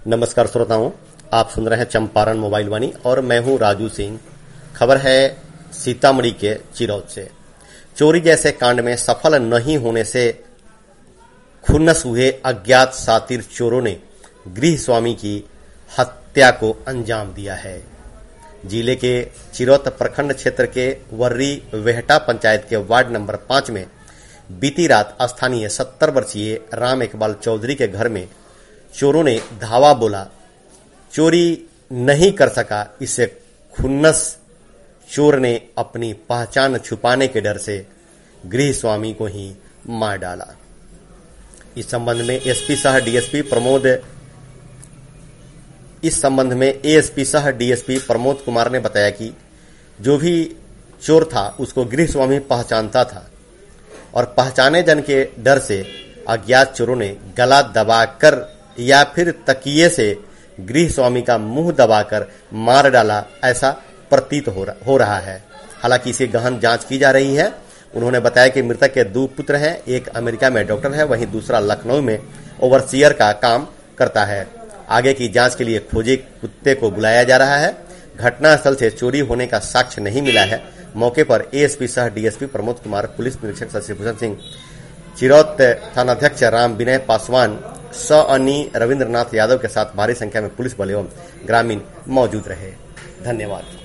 नमस्कार श्रोताओं, आप सुन रहे हैं चंपारण मोबाइल वाणी और मैं हूं राजू सिंह। खबर है सीतामढ़ी के चिरौत से। चोरी जैसे कांड में सफल नहीं होने से खुन्नस हुए अज्ञात शातिर चोरों ने गृह स्वामी की हत्या को अंजाम दिया है। जिले के चिरौत प्रखंड क्षेत्र के वर्री वेहटा पंचायत के वार्ड नंबर 5 में बीती रात स्थानीय 70 वर्षीय राम इकबाल चौधरी के घर में चोरों ने धावा बोला। चोरी नहीं कर सका, इससे खुन्नस चोर ने अपनी पहचान छुपाने के डर से गृह स्वामी को ही मार डाला। इस संबंध में एएसपी सह डीएसपी प्रमोद कुमार ने बताया कि जो भी चोर था उसको गृह स्वामी पहचानता था और पहचाने जन के डर से अज्ञात चोरों ने गला दबाकर या फिर तकिए से गृह स्वामी का मुंह दबाकर मार डाला, ऐसा प्रतीत हो रहा है। हालांकि इसे गहन जांच की जा रही है। उन्होंने बताया कि मृतक के 2 पुत्र हैं, एक अमेरिका में डॉक्टर है, वहीं दूसरा लखनऊ में ओवरसीयर का काम करता है। आगे की जांच के लिए खोजे कुत्ते को बुलाया जा रहा है। घटनास्थल से चोरी होने का साक्ष्य नहीं मिला है। मौके पर एएसपी सह डीएसपी प्रमोद कुमार, पुलिस निरीक्षक शशिभूषण सिंह, चिरौत थानाध्यक्ष राम विनय पासवान, सअनी रविंद्रनाथ यादव के साथ भारी संख्या में पुलिस बल एवं ग्रामीण मौजूद रहे। धन्यवाद।